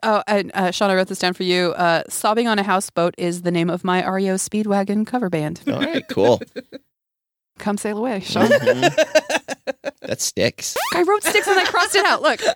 Oh, and Sean, I wrote this down for you. Sobbing on a Houseboat is the name of my REO Speedwagon cover band. All right, cool. Come sail away, Sean. Mm-hmm. That sticks. I wrote sticks and I crossed it out. Look.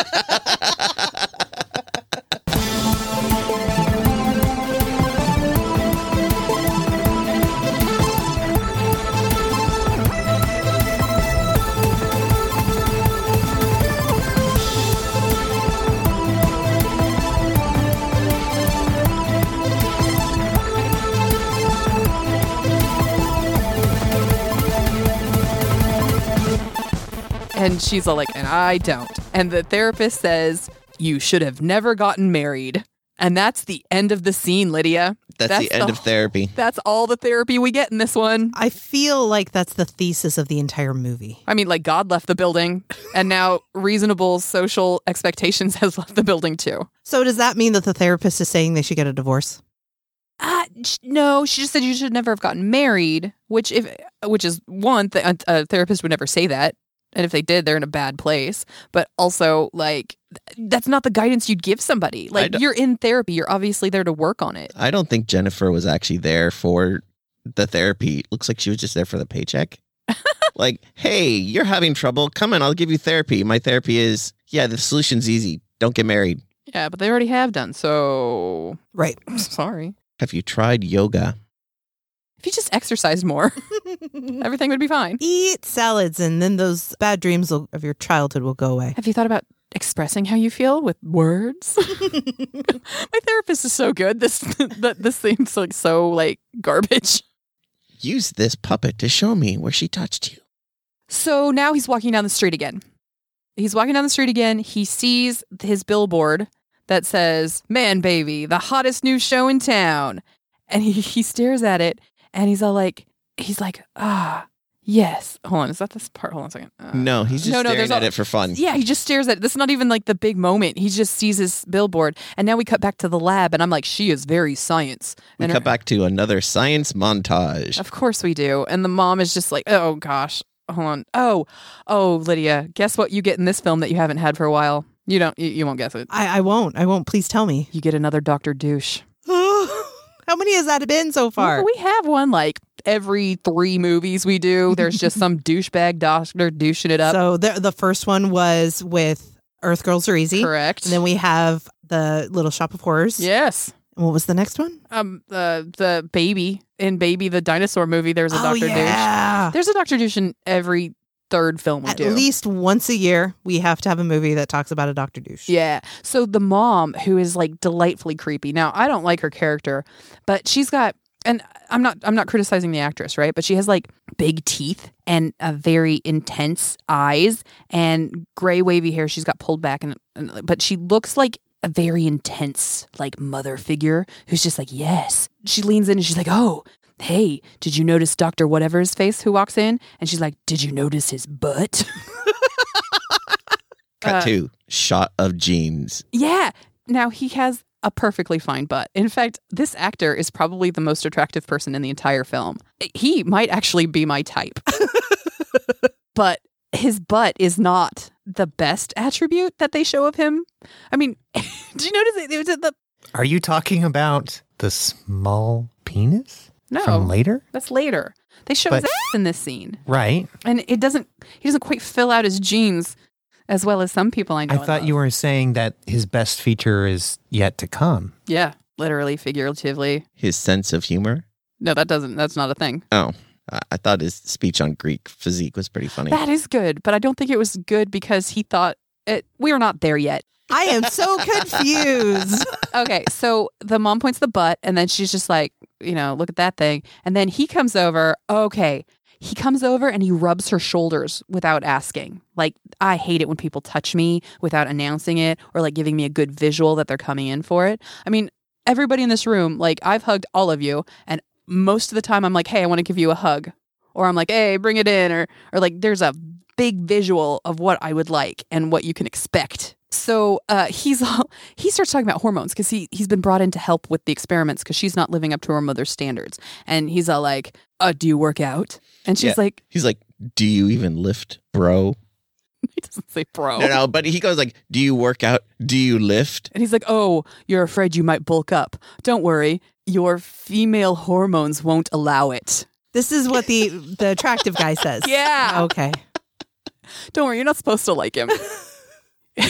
And she's all like, and I don't. And the therapist says, you should have never gotten married. And that's the end of the scene, Lydia. That's the end of therapy. That's all the therapy we get in this one. I feel like that's the thesis of the entire movie. I mean, like, God left the building, and now reasonable social expectations has left the building too. So does that mean that the therapist is saying they should get a divorce? No, she just said you should never have gotten married, which is one, a therapist would never say that. And if they did, they're in a bad place. But also, like, that's not the guidance you'd give somebody. Like, you're in therapy. You're obviously there to work on it. I don't think Jennifer was actually there for the therapy. Looks like she was just there for the paycheck. Like, hey, you're having trouble. Come in, I'll give you therapy. My therapy is, the solution's easy. Don't get married. Yeah, but they already have done, so... Right. Sorry. Have you tried yoga? If you just exercised more, everything would be fine. Eat salads, and then those bad dreams of your childhood will go away. Have you thought about expressing how you feel with words? My therapist is so good. This seems like so like garbage. Use this puppet to show me where she touched you. So now he's walking down the street again. He sees his billboard that says, "Man Baby, the hottest new show in town." And he stares at it. And he's like, yes. Hold on, is that this part? Hold on a second. No, he's just staring at it for fun. Yeah, he just stares at it. This is not even like the big moment. He just sees his billboard. And now we cut back to the lab, and I'm like, she is very science. We cut back to another science montage. Of course we do. And the mom is just like, oh gosh, hold on. Oh, Lydia, guess what you get in this film that you haven't had for a while? You won't guess it. I won't. Please tell me. You get another Dr. Douche. How many has that been so far? We have one like every 3 movies we do. There's just some douchebag doctor douching it up. So the first one was with Earth Girls Are Easy. Correct. And then we have the Little Shop of Horrors. Yes. And what was the next one? The Baby. In Baby, the dinosaur movie, there's a Dr. Douche. There's a Dr. Douche in every 3rd film we do. At least once a year, we have to have a movie that talks about a Dr. Douche. Yeah. So the mom, who is like delightfully creepy. Now, I don't like her character, but she's got, and I'm not criticizing the actress, right? But she has like big teeth and a very intense eyes and gray wavy hair. She's got pulled back, but she looks like a very intense like mother figure who's just like, yes. She leans in and she's like, oh, hey, did you notice Dr. Whatever's face who walks in? And she's like, did you notice his butt? Cut to shot of jeans. Yeah. Now he has a perfectly fine butt. In fact, this actor is probably the most attractive person in the entire film. He might actually be my type. But his butt is not the best attribute that they show of him. I mean, did you notice it? Are you talking about the small penis? No, from later? That's later. They show his ass in this scene. Right. And he doesn't quite fill out his jeans as well as some people I know. I thought you were saying that his best feature is yet to come. Yeah, literally, figuratively. His sense of humor? No, that's not a thing. Oh, I thought his speech on Greek physique was pretty funny. That is good, but I don't think it was good because he thought we are not there yet. I am so confused. Okay, so the mom points the butt, and then she's just like, look at that thing. And then he comes over. Okay, he comes over and he rubs her shoulders without asking. Like, I hate it when people touch me without announcing it or like giving me a good visual that they're coming in for it. I mean, everybody in this room, like I've hugged all of you, and most of the time I'm like, hey, I want to give you a hug. Or I'm like, hey, bring it in. Or like there's a big visual of what I would like and what you can expect. So he starts talking about hormones because he's been brought in to help with the experiments because she's not living up to her mother's standards. And he's all like, do you work out? And she's like... He's like, do you even lift, bro? He doesn't say bro. No, but he goes like, do you work out? Do you lift? And he's like, oh, you're afraid you might bulk up. Don't worry. Your female hormones won't allow it. This is what the attractive guy says. Yeah. Okay. Don't worry. You're not supposed to like him. But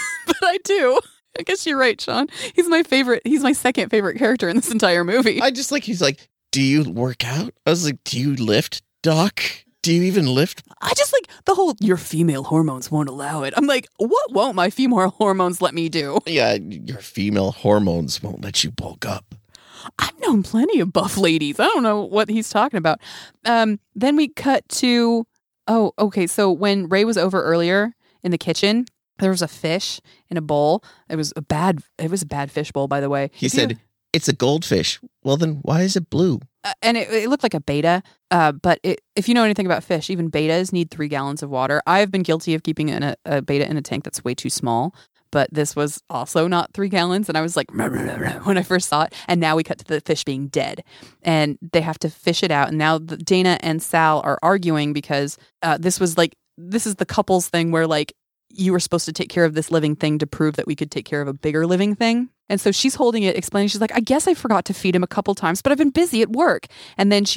I do. I guess you're right, Sean. He's my favorite. He's my second favorite character in this entire movie. I just like, he's like, do you work out? I was like, do you lift, Doc? Do you even lift? I just like the whole, your female hormones won't allow it. I'm like, what won't my female hormones let me do? Yeah, your female hormones won't let you bulk up. I've known plenty of buff ladies. I don't know what he's talking about. Then we cut to, oh, okay. So when Ray was over earlier in the kitchen, there was a fish in a bowl. It was a bad fish bowl, by the way. He said, it's a goldfish. Well, then why is it blue? And it looked like a beta. But if you know anything about fish, even betas need 3 gallons of water. I have been guilty of keeping a beta in a tank that's way too small. But this was also not 3 gallons. And I was like, when I first saw it. And now we cut to the fish being dead. And they have to fish it out. And now Dana and Sal are arguing because this is the couples thing where like you were supposed to take care of this living thing to prove that we could take care of a bigger living thing. And so she's holding it, explaining, she's like, I guess I forgot to feed him a couple times, but I've been busy at work. And then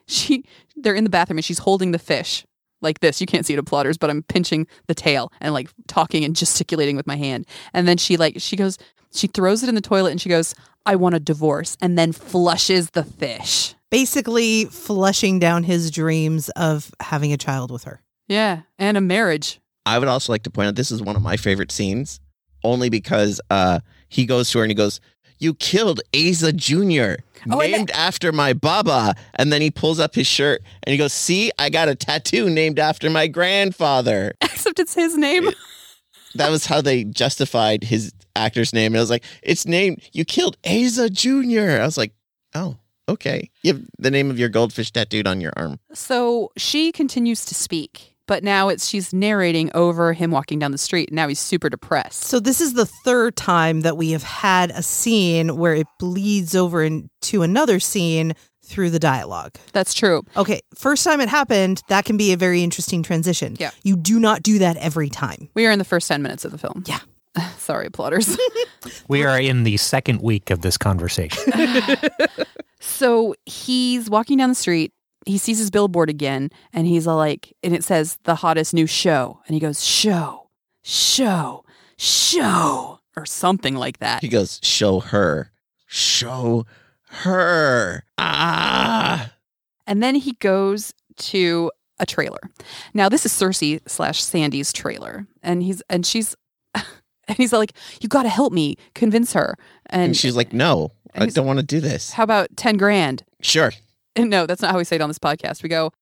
they're in the bathroom and she's holding the fish like this. You can't see it in plotters, but I'm pinching the tail and like talking and gesticulating with my hand. And then she throws it in the toilet and she goes, I want a divorce, and then flushes the fish. Basically flushing down his dreams of having a child with her. Yeah. And a marriage. I would also like to point out, this is one of my favorite scenes, only because he goes to her and he goes, you killed Asa Jr., named after my Baba. And then he pulls up his shirt and he goes, see, I got a tattoo named after my grandfather. Except it's his name. That was how they justified his actor's name. And I was like, it's named, you killed Asa Jr. I was like, oh, okay. You have the name of your goldfish tattooed on your arm. So she continues to speak. But now she's narrating over him walking down the street. And now he's super depressed. So this is the third time that we have had a scene where it bleeds over into another scene through the dialogue. That's true. Okay, first time it happened, that can be a very interesting transition. Yeah. You do not do that every time. We are in the first 10 minutes of the film. Yeah. Sorry, plotters. We are in the second week of this conversation. So he's walking down the street. He sees his billboard again, and he's all like, and it says the hottest new show. And he goes, show, or something like that. He goes, show her. Ah. And then he goes to a trailer. Now this is Cersei/Sandy's trailer. And she's like, you got to help me convince her. And she's like, no, I don't want to do this. How about 10 grand? Sure. No, that's not how we say it on this podcast. We go,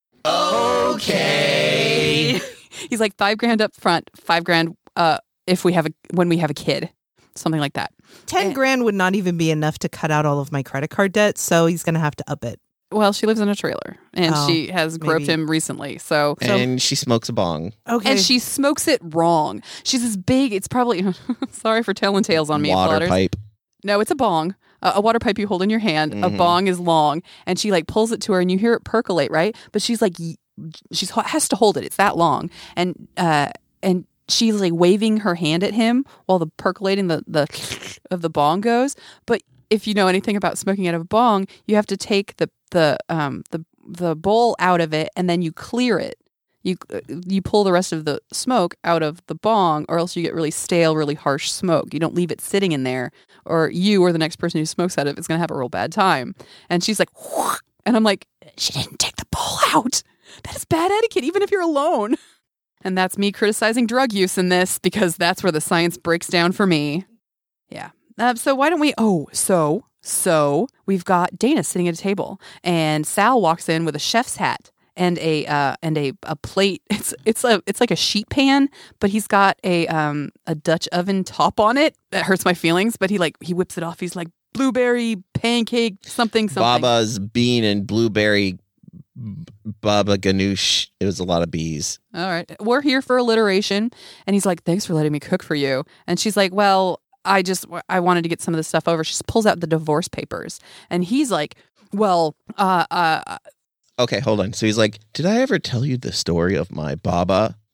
okay. He's like, $5,000 up front, $5,000 when we have a kid, something like that. 10 grand would not even be enough to cut out all of my credit card debt, so he's going to have to up it. Well, she lives in a trailer, and she has groped him recently. And she smokes a bong. Okay. And she smokes it wrong. She's this big, it's probably, sorry for telling tales on me. Water pipe. No, it's a bong. A water pipe you hold in your hand. Mm-hmm. A bong is long, and she like pulls it to her, and you hear it percolate, right? But she's like, she has to hold it. It's that long, and she's like waving her hand at him while the percolating the of the bong goes. But if you know anything about smoking out of a bong, you have to take the bowl out of it, and then you clear it. You pull the rest of the smoke out of the bong, or else you get really stale, really harsh smoke. You don't leave it sitting in there, or you or the next person who smokes out of it is going to have a real bad time. And she's like, whoosh, and I'm like, she didn't take the bowl out. That is bad etiquette, even if you're alone. And that's me criticizing drug use in this, because that's where the science breaks down for me. Yeah. So why don't we? So we've got Dana sitting at a table, and Sal walks in with a chef's hat and a plate. It's like a sheet pan, but he's got a Dutch oven top on it. That hurts my feelings, but he whips it off. He's like, blueberry pancake something. Baba's bean and blueberry baba ganoush. It was a lot of bees. All right, we're here for alliteration. And he's like, thanks for letting me cook for you. And she's like, well, I wanted to get some of this stuff over. She just pulls out the divorce papers, and he's like, well, Okay, hold on. So he's like, did I ever tell you the story of my Baba?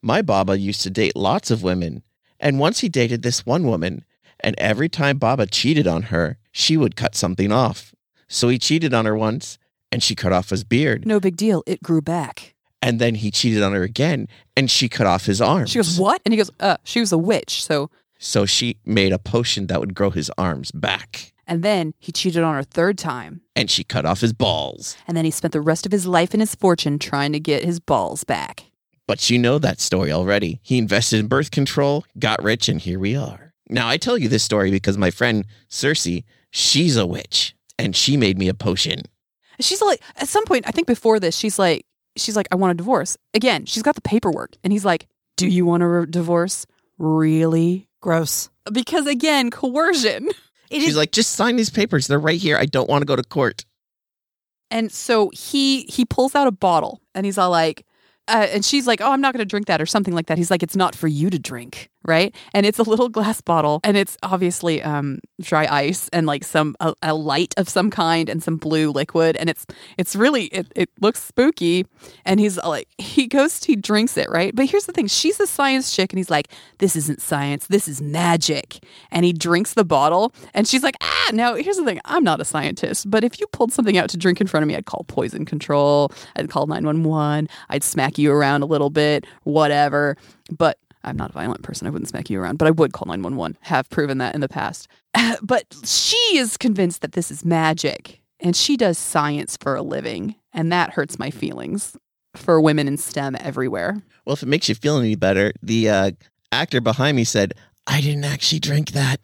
My Baba used to date lots of women, and once he dated this one woman, and every time Baba cheated on her, she would cut something off. So he cheated on her once, and she cut off his beard. No big deal. It grew back. And then he cheated on her again, and she cut off his arms. She goes, what? And he goes, she was a witch. So she made a potion that would grow his arms back. And then he cheated on her third time. And she cut off his balls. And then he spent the rest of his life and his fortune trying to get his balls back. But you know that story already. He invested in birth control, got rich, and here we are. Now, I tell you this story because my friend Cersei, she's a witch, and she made me a potion. She's like, at some point, I think before this, she's like, I want a divorce. Again, she's got the paperwork. And he's like, do you want a divorce? Really? Gross. Because again, coercion. She's like, just sign these papers. They're right here. I don't want to go to court. And so he pulls out a bottle and he's all like, and she's like, oh, I'm not going to drink that or something like that. He's like, it's not for you to drink, right? And it's a little glass bottle and it's obviously dry ice and like a light of some kind and some blue liquid. And it's really, it looks spooky. And he's like, he drinks it, right? But here's the thing. She's a science chick and he's like, this isn't science. This is magic. And he drinks the bottle and she's like, now here's the thing. I'm not a scientist, but if you pulled something out to drink in front of me, I'd call poison control. I'd call 911. I'd smack you around a little bit, whatever. But I'm not a violent person. I wouldn't smack you around, but I would call 911. Have proven that in the past. But she is convinced that this is magic and she does science for a living. And that hurts my feelings for women in STEM everywhere. Well, if it makes you feel any better, the actor behind me said, I didn't actually drink that.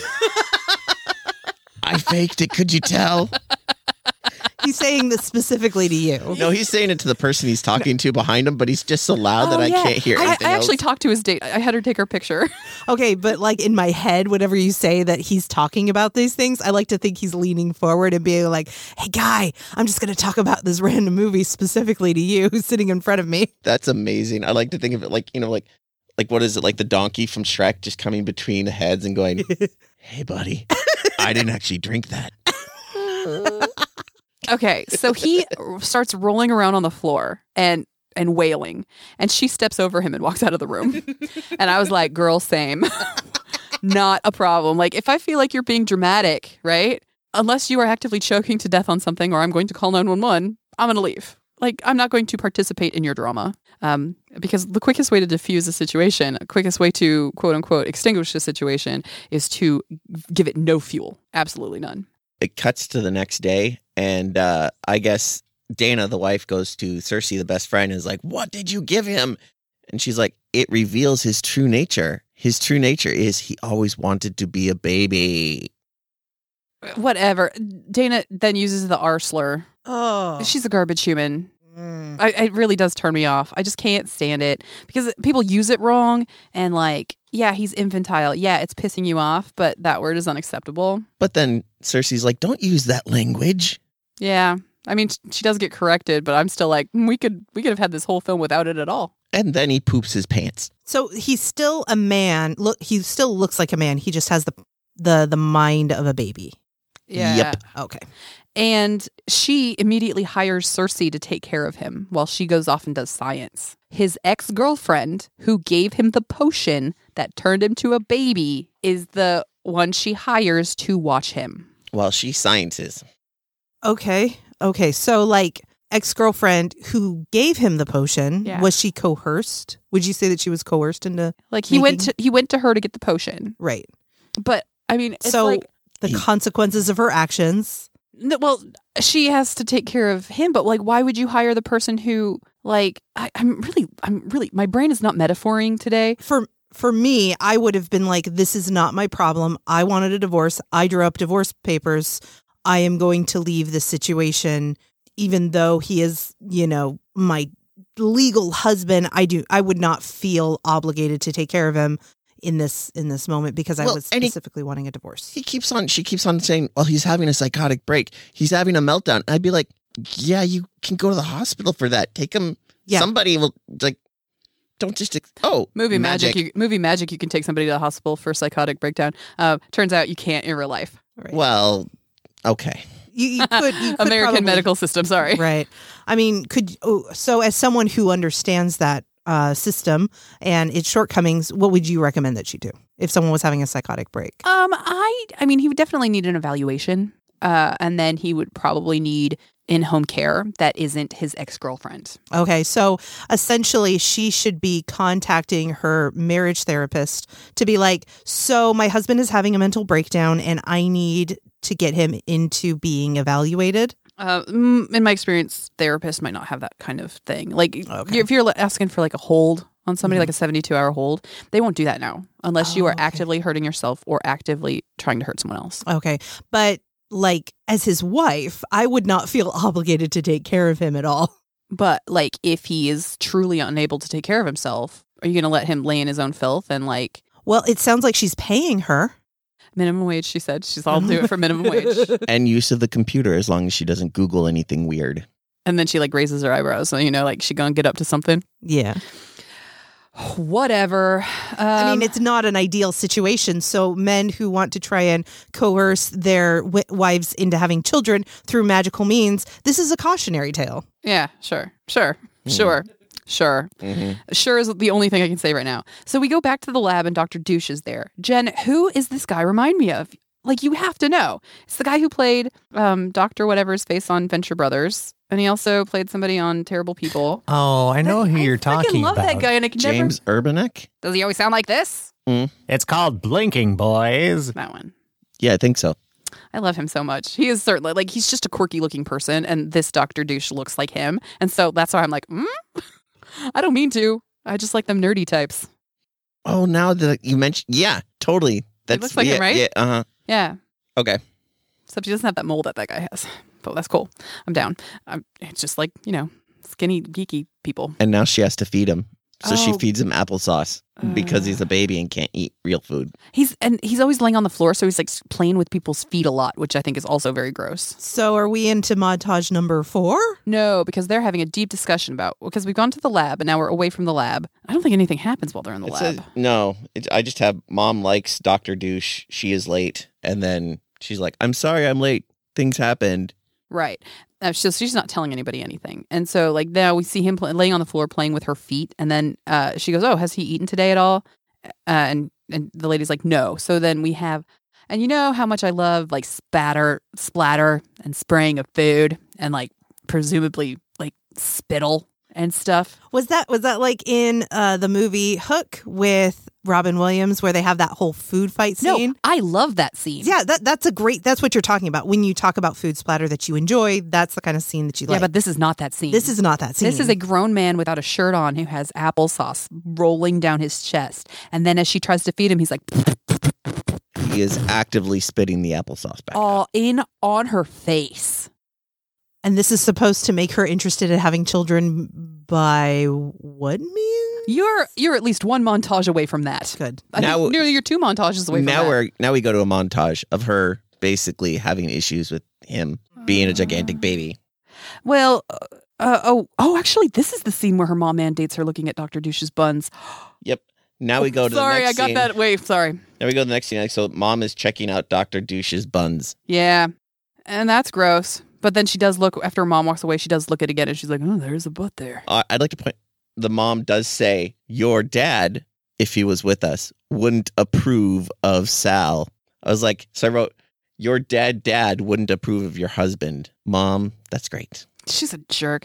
I faked it. Could you tell? He's saying this specifically to you. No, he's saying it to the person he's talking to behind him, but he's just so loud that I can't hear anything I actually else. talked to his date. I had her take her picture. Okay, but like in my head, whenever you say that he's talking about these things, I like to think he's leaning forward and being like, hey, guy, I'm just going to talk about this random movie specifically to you who's sitting in front of me. That's amazing. I like to think of it like, like what is it? Like the donkey from Shrek just coming between the heads and going, hey, buddy, I didn't actually drink that. Okay, so he starts rolling around on the floor and wailing, and she steps over him and walks out of the room. And I was like, girl, same. Not a problem. Like, if I feel like you're being dramatic, right? Unless you are actively choking to death on something or I'm going to call 911, I'm going to leave. Like, I'm not going to participate in your drama. Because the quickest way to diffuse a situation, quickest way to, quote unquote, extinguish a situation is to give it no fuel. Absolutely none. It cuts to the next day, and I guess Dana, the wife, goes to Cersei, the best friend, and is like, what did you give him? And she's like, it reveals his true nature. His true nature is he always wanted to be a baby. Whatever. Dana then uses the R slur. Oh. She's a garbage human. It really does turn me off. I just can't stand it because people use it wrong and like, yeah, he's infantile. Yeah, it's pissing you off, but that word is unacceptable. But then Cersei's like, don't use that language. Yeah. I mean, she does get corrected, but I'm still like, we could have had this whole film without it at all. And then he poops his pants. So he's still a man. Look, he still looks like a man. He just has the mind of a baby. Yeah. Yep. Okay. And she immediately hires Cersei to take care of him while she goes off and does science. His ex-girlfriend, who gave him the potion that turned him to a baby, is the one she hires to watch him. While she sciences. Okay. So like ex-girlfriend who gave him the potion, Yeah. was she coerced? Would you say that she was coerced into Like he went to her to get the potion. Right. But I mean, it's So like, the consequences of her actions. well, she has to take care of him, but like, why would you hire the person who, like, I'm really, my brain is not metaphoring today. For me, I would have been like, this is not my problem. I wanted a divorce. I drew up divorce papers. I am going to leave this situation, even though he is, my legal husband. I would not feel obligated to take care of him in this moment because I was specifically wanting a divorce. She keeps on saying, well, he's having a psychotic break. He's having a meltdown. I'd be like, yeah, you can go to the hospital for that. Take him. Yeah. Somebody will like, don't just, movie magic. Movie magic. You can take somebody to the hospital for a psychotic breakdown. Turns out you can't in real life. Right. Well, okay. You could American medical system. Sorry. Right. I mean, so as someone who understands that, system and its shortcomings, what would you recommend that she do if someone was having a psychotic break? I mean, he would definitely need an evaluation, and then he would probably need in-home care that isn't his ex-girlfriend. Okay, so essentially she should be contacting her marriage therapist to be like, so my husband is having a mental breakdown and I need to get him into being evaluated. In my experience, therapists might not have that kind of thing. Like, Okay. if you're asking for like a hold on somebody, like a 72-hour hold, they won't do that now unless you are okay. actively hurting yourself or actively trying to hurt someone else. Okay, but like as his wife, I would not feel obligated to take care of him at all. But like, if he is truly unable to take care of himself, are you going to let him lay in his own filth and like Well, it sounds like she's paying her. minimum wage? She said I'll do it for minimum wage. And use of the computer as long as she doesn't Google anything weird. And then she like raises her eyebrows, so like she gonna get up to something. Yeah. Whatever. I mean, it's not an ideal situation. So men who want to try and coerce their wives into having children through magical means, this is a cautionary tale. yeah, sure. Sure is the only thing I can say right now. So we go back to the lab and Dr. Douche is there. Jen, who is this guy remind me of? Like, you have to know. It's the guy who played Dr. Whatever's face on Venture Brothers. And he also played somebody on Terrible People. Oh, I know who you're I talking love about. that guy, and I can James Urbanek? Does he always sound like this? It's called Blinking Boys. That one. Yeah, I think so. I love him so much. He is certainly, like, he's just a quirky looking person, and this Dr. Douche looks like him. And so that's why I'm like, I don't mean to. I just like them nerdy types. Oh, now that you mentioned, yeah, totally. That looks like him, right? Yeah, uh-huh. Yeah. Okay. Except he doesn't have that mold that guy has. But that's cool. I'm down. It's just like, skinny, geeky people. And now she has to feed him. So she Oh. feeds him applesauce because he's a baby and can't eat real food. He's always laying on the floor, so he's like playing with people's feet a lot, which I think is also very gross. So are we into montage number 4? No, because they're having a deep discussion because we've gone to the lab and now we're away from the lab. I don't think anything happens while they're in the It lab. says, no, I just have Mom likes Dr. Douche. She is late. And then she's like, I'm sorry I'm late. Things happened. Right. So she's not telling anybody anything. And so like now we see him laying on the floor playing with her feet. And then she goes, oh, has he eaten today at all? And the lady's like, no. So then we have, and you know how much I love like splatter and spraying of food and like presumably like spittle and stuff. Was that like in the movie Hook with Robin Williams where they have that whole food fight scene? No, I love that scene. Yeah, that's what you're talking about. When you talk about food splatter that you enjoy, that's the kind of scene that you like. Yeah, but this is not that scene. This is not that scene. This is a grown man without a shirt on who has applesauce rolling down his chest. And then as she tries to feed him, he's like, He is actively spitting the applesauce back. all in on her face. And this is supposed to make her interested in having children by what means? You're at least one montage away from that. Good. I Now- think nearly you're 2 montages away from that. Now we go to a montage of her basically having issues with him being a gigantic baby. Well, actually, this is the scene where her mom mandates her looking at Dr. Douche's buns. Yep. Now we go to Sorry, the next I got scene. that. Wait, sorry. Now we go to the next scene. So Mom is checking out Dr. Douche's buns. Yeah, and that's gross. But then she does look, after her mom walks away, she does look at it again, and she's like, oh, there's a butt there. I'd like to point, the mom does say, your dad, if he was with us, wouldn't approve of Sal. I was like, so I wrote, your dad wouldn't approve of your husband. Mom, that's great. She's a jerk.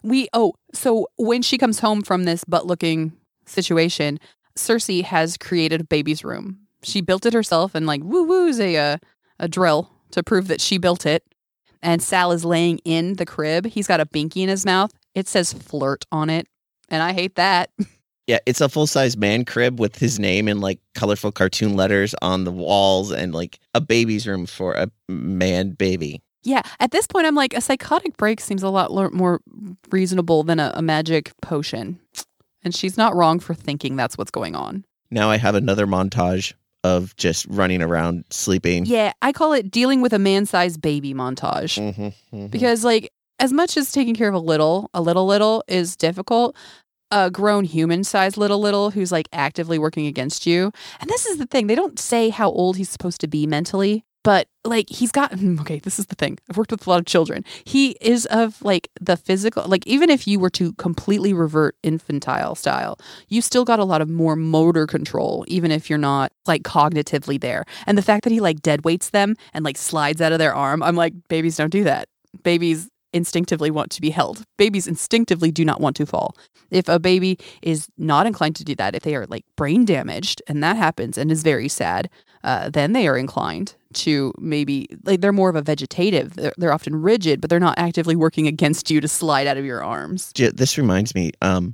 So when she comes home from this butt-looking situation, Cersei has created a baby's room. She built it herself and like woo-woo's a drill to prove that she built it. And Sal is laying in the crib. He's got a binky in his mouth. It says flirt on it. And I hate that. Yeah, it's a full-size man crib with his name in like colorful cartoon letters on the walls and like a baby's room for a man baby. Yeah. At this point, I'm like, a psychotic break seems a lot more reasonable than a magic potion. And she's not wrong for thinking that's what's going on. Now I have another montage of just running around sleeping. Yeah, I call it dealing with a man-sized baby montage. Mm-hmm. Because like as much as taking care of a little is difficult, a grown human-sized little who's like actively working against you. And this is the thing, they don't say how old he's supposed to be mentally, But like he's got, okay, this is the thing. I've worked with a lot of children. He is of like the physical, like even if you were to completely revert infantile style, you still got a lot of more motor control, even if you're not like cognitively there. And the fact that he like dead weights them and like slides out of their arm, I'm like, babies don't do that. Babies instinctively want to be held. Babies instinctively do not want to fall. If a baby is not inclined to do that, if they are like brain damaged and that happens and is very sad, then they are inclined to maybe like they're more of a vegetative. They're often rigid, but they're not actively working against you to slide out of your arms. This reminds me of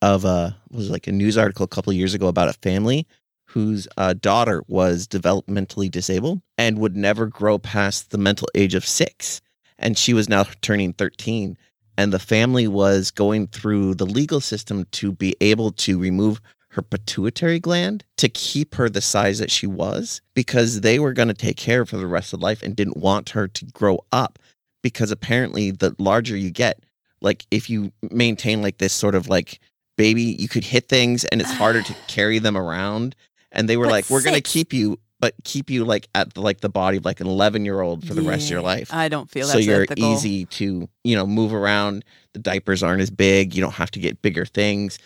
was like a news article a couple of years ago about a family whose daughter was developmentally disabled and would never grow past the mental age of 6. And she was now turning 13. And the family was going through the legal system to be able to remove her pituitary gland to keep her the size that she was, because they were going to take care of her the rest of life and didn't want her to grow up, because apparently the larger you get, like if you maintain like this sort of like baby, you could hit things and it's harder to carry them around. And they were like, we're going to keep you, but keep you like at like the body of like an 11-year-old for the rest of your life. I don't feel so that's you're ethical. easy to, move around. The diapers aren't as big. You don't have to get bigger things.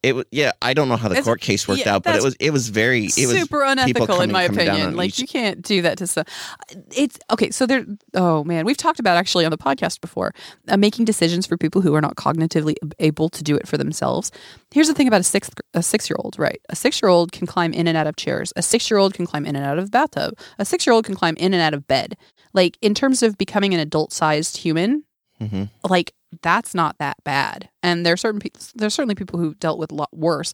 I don't know how the court case worked out, but it was super unethical in my opinion. Like you can't do that to some. It's okay. So there. Oh man, we've talked about actually on the podcast before making decisions for people who are not cognitively able to do it for themselves. Here's the thing about a 6-year-old, right? A 6-year-old can climb in and out of chairs. A 6-year-old can climb in and out of bathtub. A 6-year-old can climb in and out of bed. Like in terms of becoming an adult-sized human, like. That's not that bad. And there's certainly people who dealt with a lot worse.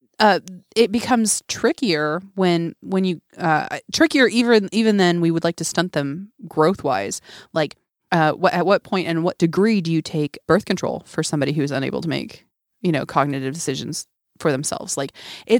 It becomes trickier when you trickier even then we would like to stunt them growth wise. Like at what point and what degree do you take birth control for somebody who's unable to make cognitive decisions for themselves? Like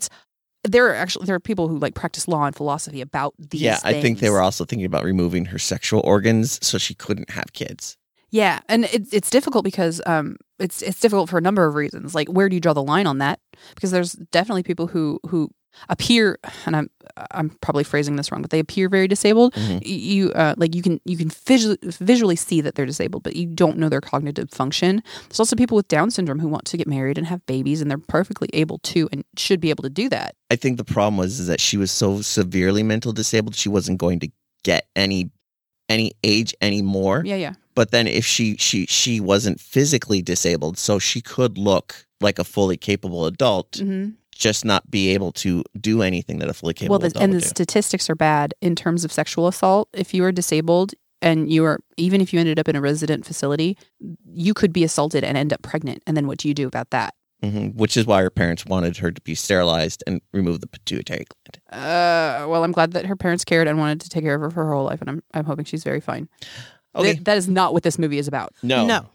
there are people who like practice law and philosophy about these things. I think they were also thinking about removing her sexual organs so she couldn't have kids. Yeah, and it's difficult because it's difficult for a number of reasons. Like, where do you draw the line on that? Because there's definitely people who appear, and I'm probably phrasing this wrong, but they appear very disabled. You can visually see that they're disabled, but you don't know their cognitive function. There's also people with Down syndrome who want to get married and have babies, and they're perfectly able to and should be able to do that. I think the problem was that she was so severely mental disabled, she wasn't going to get any age anymore. Yeah. But then if she wasn't physically disabled, so she could look like a fully capable adult, just not be able to do anything that a fully capable adult would do. The statistics are bad in terms of sexual assault. If you are disabled and even if you ended up in a resident facility, you could be assaulted and end up pregnant. And then what do you do about that? Which is why her parents wanted her to be sterilized and remove the pituitary gland. Well, I'm glad that her parents cared and wanted to take care of her for her whole life, and I'm hoping she's very fine. Okay. That is not what this movie is about. No.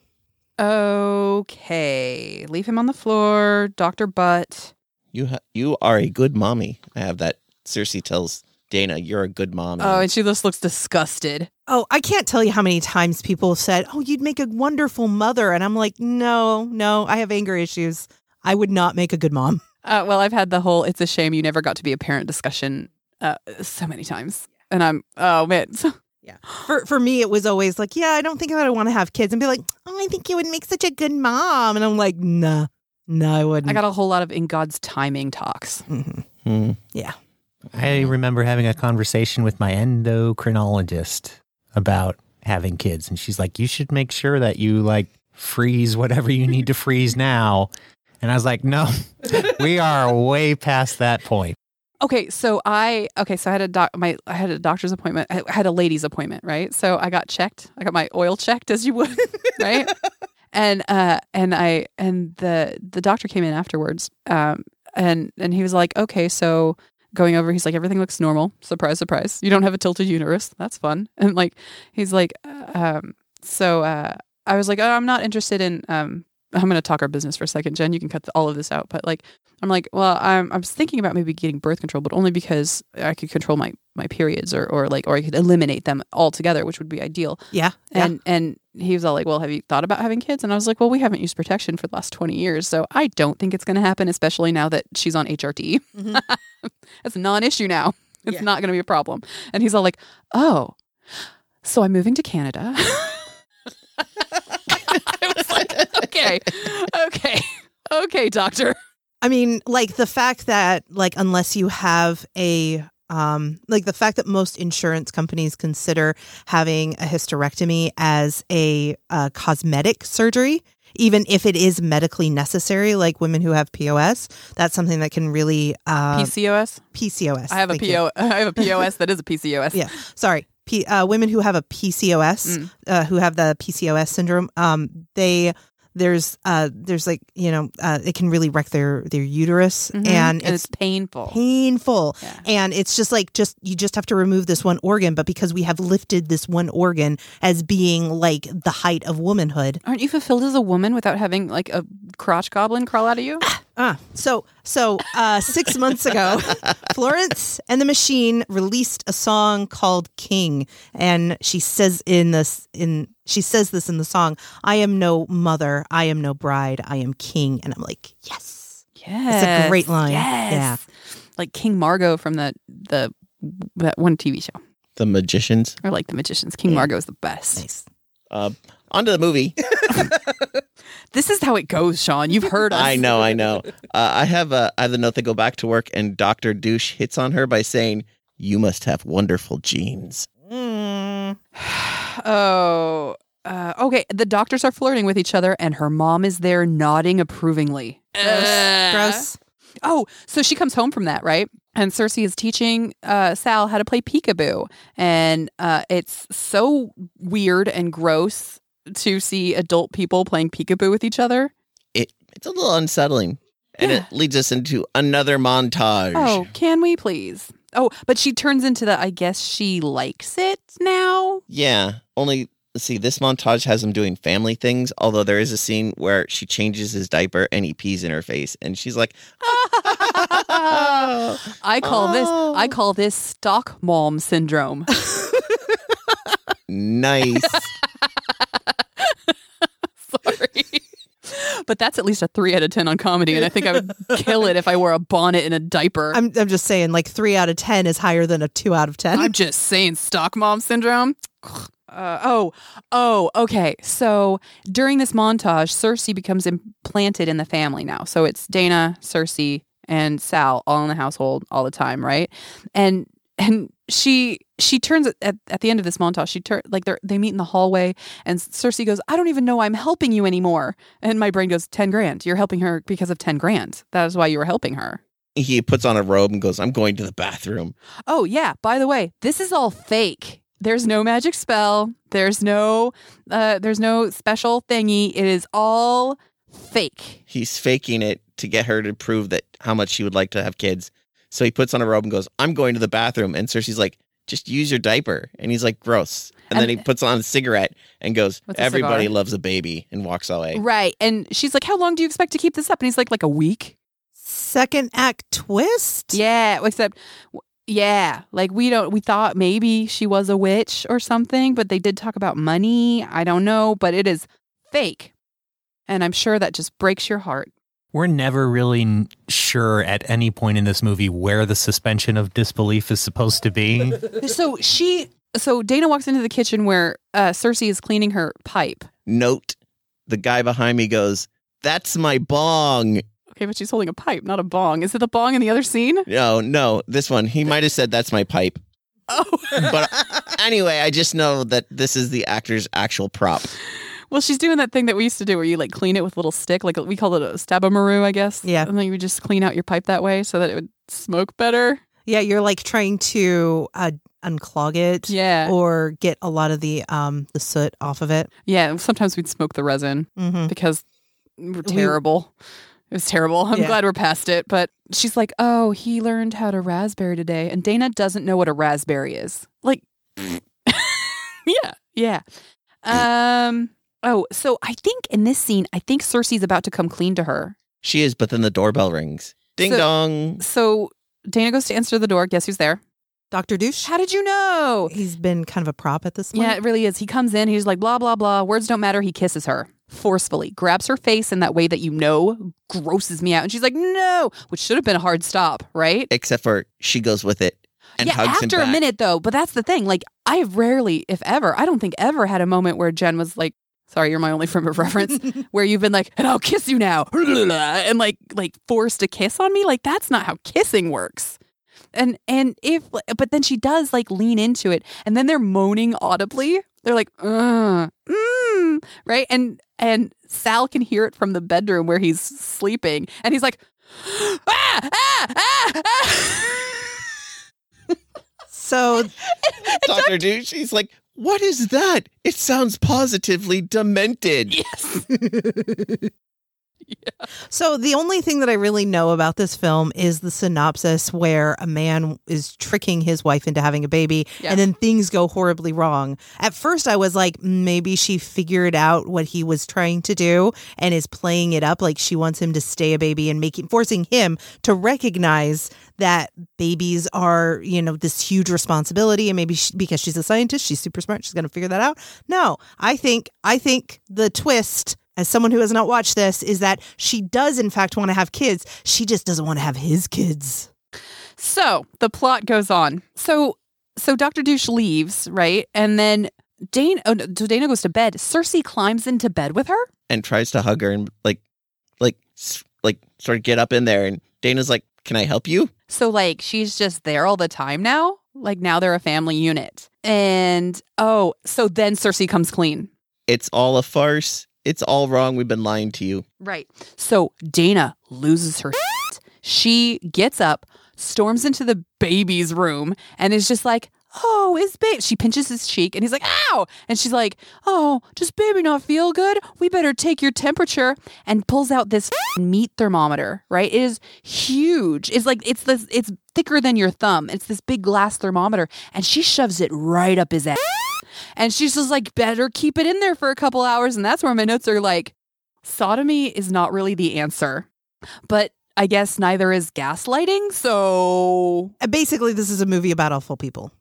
Okay. Leave him on the floor, Dr. Butt. You are a good mommy. I have that. Cersei tells Dana, you're a good mom. Oh, and she just looks disgusted. Oh, I can't tell you how many times people have said, oh, you'd make a wonderful mother. And I'm like, no, I have anger issues. I would not make a good mom. Well, I've had the whole it's a shame you never got to be a parent discussion so many times. And oh, man. Yeah. For me, it was always like, yeah, I don't think I would want to have kids and be like, oh, I think you would make such a good mom. And I'm like, no, I wouldn't. I got a whole lot of in God's timing talks. Yeah. I remember having a conversation with my endocrinologist about having kids. And she's like, you should make sure that you like freeze whatever you need to freeze now. And I was like, no, we are way past that point. Okay, so I had a doctor's appointment. I had a ladies' appointment, right? So I got checked. I got my oil checked, as you would, right? And the doctor came in afterwards, and he was like, okay, so going over, he's like, everything looks normal. Surprise, surprise. You don't have a tilted uterus. That's fun. And like, he's like, I was like, oh, I'm not interested in. I'm going to talk our business for a second, Jen. You can cut all of this out, but like, I'm like, well, I was thinking about maybe getting birth control, but only because I could control my periods or I could eliminate them altogether, which would be ideal. Yeah. And he was all like, well, have you thought about having kids? And I was like, well, we haven't used protection for the last 20 years. So I don't think it's going to happen, especially now that she's on HRT. That's a non-issue now. It's not going to be a problem. And he's all like, oh, so I'm moving to Canada. I was like, okay, doctor. I mean, like the fact that like unless you have a like the fact that most insurance companies consider having a hysterectomy as a cosmetic surgery, even if it is medically necessary, like women who have POS, that's something that can really PCOS. PCOS. I have a POS that is a PCOS. Yeah, sorry. Women who have a PCOS, who have the PCOS syndrome, there's like, it can really wreck their uterus, and it's painful. Yeah. And it's just like, you just have to remove this one organ. But because we have lifted this one organ as being like the height of womanhood. Aren't you fulfilled as a woman without having like a crotch goblin crawl out of you? So 6 months ago, Florence and the Machine released a song called King. And she says this in the song, I am no mother, I am no bride, I am king. And I'm like, yes. Yes. It's a great line. Yes. Yeah. Like King Margot from that one TV show. The Magicians. Or like The Magicians. King Margot is the best. Nice. Onto the movie. This is how it goes, Sean. You've heard us. I know. I have the note that go back to work, and Dr. Douche hits on her by saying, "You must have wonderful genes." Oh, okay. The doctors are flirting with each other, and her mom is there nodding approvingly. Gross. Oh, so she comes home from that, right? And Cersei is teaching Sal how to play peekaboo. And it's so weird and gross to see adult people playing peekaboo with each other. It's a little unsettling. And it leads us into another montage. Oh, can we please? Oh, but she turns into I guess she likes it now. Yeah, only, let's see, this montage has him doing family things, although there is a scene where she changes his diaper and he pees in her face, and she's like, I call this stock mom syndrome. nice. Sorry. But that's at least a 3 out of 10 on comedy, and I think I would kill it if I wore a bonnet and a diaper. I'm just saying, like 3 out of 10 is higher than a 2 out of 10. I'm just saying, stock mom syndrome. Okay. So during this montage, Cersei becomes implanted in the family now. So it's Dana, Cersei, and Sal all in the household all the time, right? And she turns at the end of this montage. They meet in the hallway, and Cersei goes, "I don't even know I'm helping you anymore." And my brain goes, 10 grand. You're helping her because of 10 grand. That is why you were helping her. He puts on a robe and goes, "I'm going to the bathroom." Oh yeah. By the way, this is all fake. There's no magic spell. There's no special thingy. It is all fake. He's faking it to get her to prove that how much she would like to have kids. So he puts on a robe and goes, "I'm going to the bathroom." And Cersei's like, "Just use your diaper." And he's like, "Gross." And then he puts on a cigarette and goes, "Everybody loves a baby," and walks away. Right. And she's like, "How long do you expect to keep this up?" And he's like a week. Second act twist? Yeah. Except, yeah. Like we thought maybe she was a witch or something, but they did talk about money. I don't know, but it is fake. And I'm sure that just breaks your heart. We're never really sure at any point in this movie where the suspension of disbelief is supposed to be. So Dana walks into the kitchen where Cersei is cleaning her pipe. Note, the guy behind me goes, "That's my bong." Okay, but she's holding a pipe, not a bong. Is it the bong in the other scene? No, this one. He might have said, "That's my pipe." Oh. But anyway, I just know that this is the actor's actual prop. Well, she's doing that thing that we used to do where you like clean it with a little stick. Like we call it a stab-a-maroo, I guess. Yeah. And then you would just clean out your pipe that way so that it would smoke better. Yeah, you're like trying to unclog it. Yeah. Or get a lot of the soot off of it. Yeah. Sometimes we'd smoke the resin because we're terrible. It was terrible. I'm glad we're past it. But she's like, "Oh, he learned how to raspberry today." And Dana doesn't know what a raspberry is. Like, yeah. Oh, so I think in this scene, Cersei's about to come clean to her. She is, but then the doorbell rings. Ding dong. So Dana goes to answer the door. Guess who's there? Dr. Douche? How did you know? He's been kind of a prop at this point. Yeah, it really is. He comes in. He's like, blah, blah, blah. Words don't matter. He kisses her forcefully, grabs her face in that way that grosses me out. And she's like, "No," which should have been a hard stop, right? Except for she goes with it. and hugs him after back. a minute though. But that's the thing. Like, I have rarely, if ever, I don't think ever had a moment where Jen was like, sorry, you're my only frame of reference, where you've been like, and I'll kiss you now, and like forced a kiss on me. Like, that's not how kissing works. But then she does like lean into it, and then they're moaning audibly. They're like, right? And Sal can hear it from the bedroom where he's sleeping, and he's like, So Dr. Douche, he's like, what is that? It sounds positively demented. yes. So the only thing that I really know about this film is the synopsis where a man is tricking his wife into having a baby Yeah. and then things go horribly wrong. At first I was like, maybe she figured out what he was trying to do and is playing it up like she wants him to stay a baby and forcing him to recognize that babies are, this huge responsibility, and maybe because she's a scientist, she's super smart, she's going to figure that out. No, I think the twist, as someone who has not watched this, is that she does in fact want to have kids. She just doesn't want to have his kids. So the plot goes on. So Dr. Douche leaves, right? And then Dana goes to bed. Cersei climbs into bed with her. And tries to hug her and like sort of get up in there. And Dana's like, can I help you? So like she's just there all the time now. Like now they're a family unit. And so then Cersei comes clean. It's all a farce. It's all wrong. We've been lying to you. Right. So Dana loses her shit. She gets up, storms into the baby's room, and is just like, oh, is baby? She pinches his cheek, and he's like, ow! And she's like, oh, does baby not feel good? We better take your temperature. And pulls out this meat thermometer, right? It is huge. It's like, it's thicker than your thumb. It's this big glass thermometer, and she shoves it right up his ass. And she's just like, better keep it in there for a couple hours. And that's where my notes are like, sodomy is not really the answer. But I guess neither is gaslighting. So Basically, this is a movie about awful people.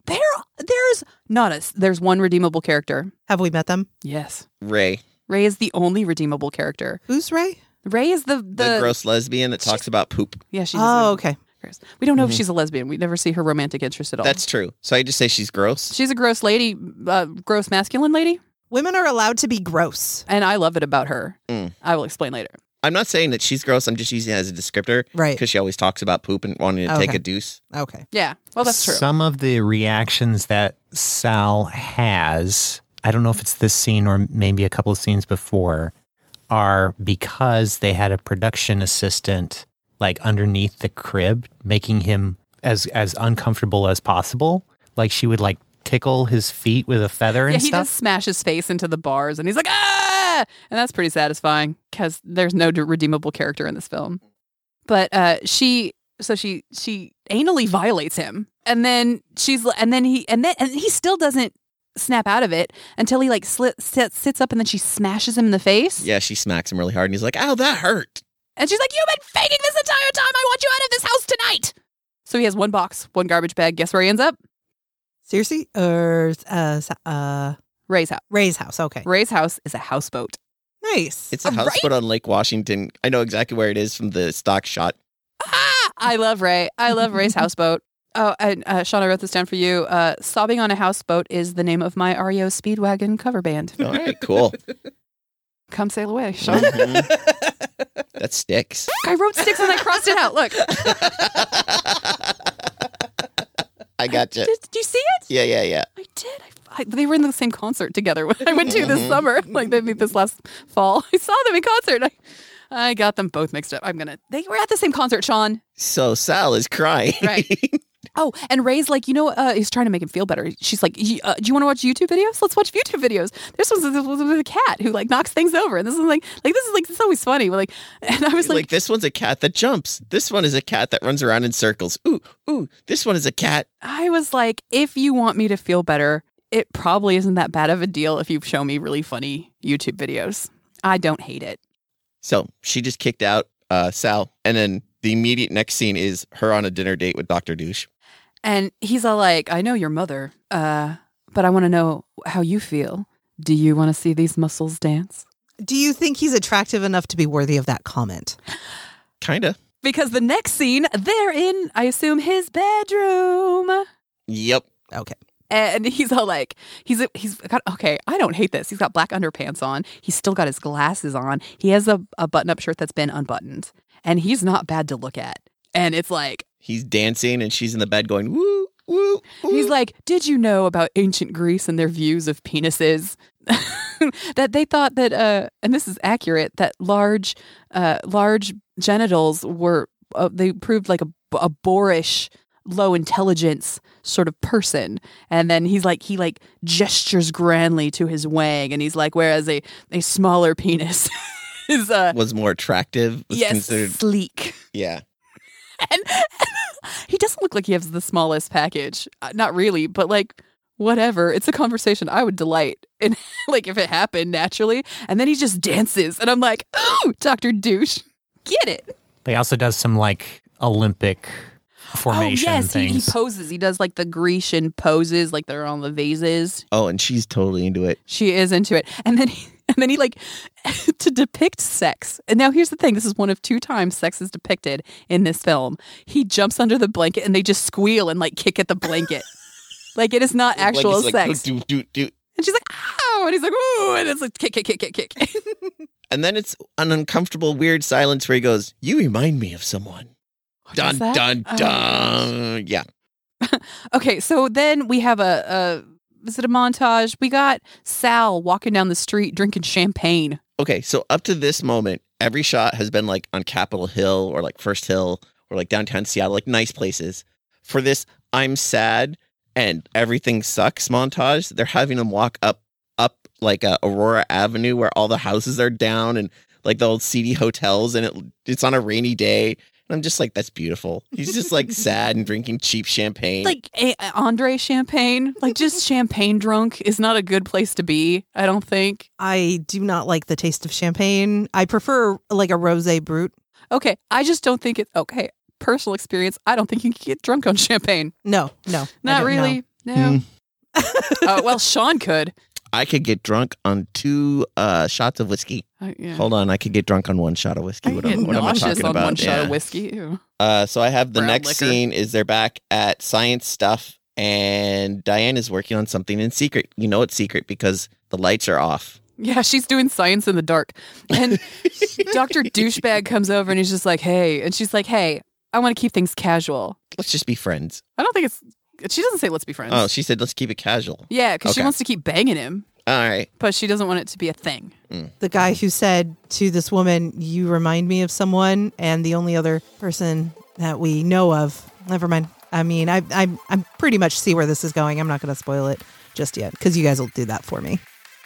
there's one redeemable character. Have we met them? Yes. Ray, Ray is the only redeemable character. Who's Ray? Ray is the gross lesbian that talks about poop. Yeah, she's Oh, okay. We don't know if she's a lesbian. We never see her romantic interest at all. That's true. So I just say she's gross. She's a gross lady, gross masculine lady. Women are allowed to be gross. And I love it about her. Mm. I will explain later. I'm not saying that she's gross. I'm just using it as a descriptor. Right. Because she always talks about poop and wanting to take Okay. a deuce. Okay. Yeah. Well, that's true. Some of the reactions that Sal has, I don't know if it's this scene or maybe a couple of scenes before, are because they had a production assistant like underneath the crib, making him as uncomfortable as possible. Like she would like tickle his feet with a feather and Yeah, he stuff. does smash his face into the bars, and he's like, ah! And that's pretty satisfying because there's no redeemable character in this film. But she anally violates him, and then he still doesn't snap out of it until he like sits up, and then she smashes him in the face. Yeah, she smacks him really hard and he's like, ow, that hurt. And she's like, you've been faking this entire time. I want you out of this house tonight. So he has one box, one garbage bag. Guess where he ends up? Seriously? Or Ray's house. Ray's house. Okay. Ray's house is a houseboat. Nice. It's a houseboat on Lake Washington. I know exactly where it is from the stock shot. Ah! I love Ray. I love Ray's houseboat. Oh, and Sean, I wrote this down for you. Sobbing on a Houseboat is the name of my REO Speedwagon cover band. All right, cool. Come sail away, Sean. Mhm. That sticks. I wrote sticks and I crossed it out. Look. I gotcha. Did you see it? Yeah. I did. They were in the same concert together when I went to this summer. Like they did this last fall. I saw them in concert. I got them both mixed up. They were at the same concert, Sean. So Sal is crying. Right. Oh, and Ray's like, he's trying to make him feel better. She's like, do you want to watch YouTube videos? Let's watch YouTube videos. This was with a cat who like knocks things over. And this is always funny. And I was like, this one's a cat that jumps. This one is a cat that runs around in circles. Ooh, this one is a cat. I was like, if you want me to feel better, it probably isn't that bad of a deal if you show me really funny YouTube videos. I don't hate it. So she just kicked out Sal. And then the immediate next scene is her on a dinner date with Dr. Douche. And he's all like, I know your mother, but I want to know how you feel. Do you want to see these muscles dance? Do you think he's attractive enough to be worthy of that comment? Kinda. Because the next scene, they're in, I assume, his bedroom. Yep. Okay. And he's all like, he's got, okay, I don't hate this. He's got black underpants on. He's still got his glasses on. He has a button-up shirt that's been unbuttoned. And he's not bad to look at. And it's like... He's dancing and she's in the bed going, woo, woo, woo. He's like, did you know about ancient Greece and their views of penises? That they thought that, and this is accurate, that large genitals were, they proved like a boorish, low intelligence sort of person. And then he gestures grandly to his wang, and he's like, whereas a smaller penis is was more attractive. Was considered sleek. Yeah. And he doesn't look like he has the smallest package. Not really, but like, whatever. It's a conversation I would delight in, like, if it happened naturally. And then he just dances, and I'm like, ooh, Dr. Douche, get it. He also does some like Olympic formation things. He poses. He does like the Grecian poses, like they're on the vases. Oh, and she's totally into it. She is into it. And then he like, to depict sex. And now here's the thing. This is one of 2 times sex is depicted in this film. He jumps under the blanket and they just squeal and like kick at the blanket. Like, it is not actual sex. Do. And she's like, ow! And he's like, ooh! And it's like, kick. And then it's an uncomfortable, weird silence where he goes, you remind me of someone. Dun, dun, dun. Yeah. Okay, so then we have is it a montage? We got Sal walking down the street drinking champagne. Okay, so up to this moment, every shot has been like on Capitol Hill or like First Hill or like downtown Seattle, like nice places. For this, I'm sad and everything sucks montage, they're having him walk up like Aurora Avenue where all the houses are down and like the old seedy hotels, and it's on a rainy day. And I'm just like, that's beautiful. He's just like sad and drinking cheap champagne. Like Andre champagne, like just champagne drunk is not a good place to be, I don't think. I do not like the taste of champagne. I prefer like a Rosé Brut. Okay, I just don't think it, okay, personal experience, I don't think you can get drunk on champagne. No. Not really. No. Well, Sean could. I could get drunk on 2 shots of whiskey. Yeah. Hold on, I could get drunk on 1 shot of whiskey. What am I talking on about? 1 shot of whiskey. Ew. So I have the Brown next liquor. scene is they're back at Science Stuff, and Diane is working on something in secret. You know it's secret because the lights are off. Yeah, she's doing science in the dark. And Dr. Douchebag comes over and he's just like, hey. And she's like, hey, I want to keep things casual. Let's just be friends. I don't think it's... She doesn't say let's be friends. Oh, she said let's keep it casual. Yeah, because she Okay. wants to keep banging him. All right. But she doesn't want it to be a thing. The guy who said to this woman, you remind me of someone, and the only other person that we know of, never mind. I mean, I'm pretty much see where this is going. I'm not going to spoil it just yet because you guys will do that for me.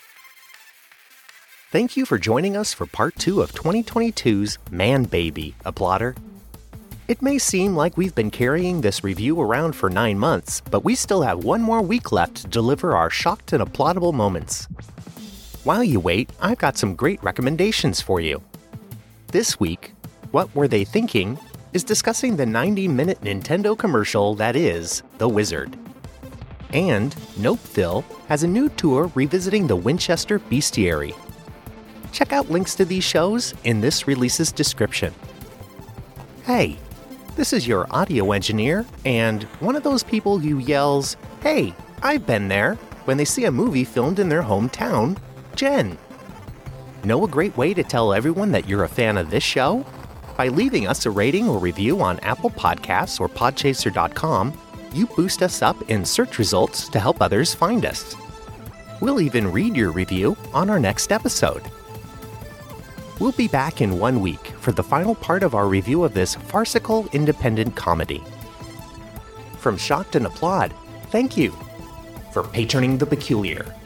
Thank you for joining us for part 2 of 2022's Man Baby, a Plotter. It may seem like we've been carrying this review around for 9 months, but we still have 1 more week left to deliver our shocked and applaudable moments. While you wait, I've got some great recommendations for you. This week, What Were They Thinking is discussing the 90-minute Nintendo commercial that is The Wizard. And Nopeville has a new tour revisiting the Winchester Bestiary. Check out links to these shows in this release's description. Hey, this is your audio engineer and one of those people who yells, "Hey, I've been there," when they see a movie filmed in their hometown, Jen. Know a great way to tell everyone that you're a fan of this show? By leaving us a rating or review on Apple Podcasts or Podchaser.com, you boost us up in search results to help others find us. We'll even read your review on our next episode. We'll be back in 1 week for the final part of our review of this farcical independent comedy. From Shocked and Applaud, thank you for patroning the peculiar.